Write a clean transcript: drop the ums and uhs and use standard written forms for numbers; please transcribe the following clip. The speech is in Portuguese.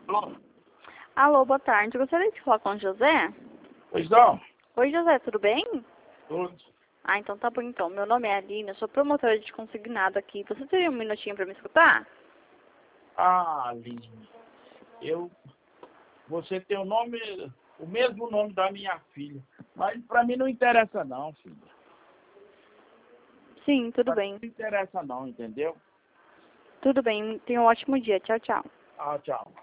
Alô? Alô, boa tarde. Eu gostaria de falar com o José. Pois não? Oi, José, tudo bem? Tudo. Ah, então tá bom então. Meu nome é Aline, eu sou promotora de consignado aqui. Você teria um minutinho pra me escutar? Ah, Aline, você tem o mesmo nome da minha filha, mas pra mim não interessa não, filha. Sim, tudo Pra mim bem. não interessa não, entendeu? Tudo bem. Tenha um ótimo dia. Tchau, tchau. Ah, tchau.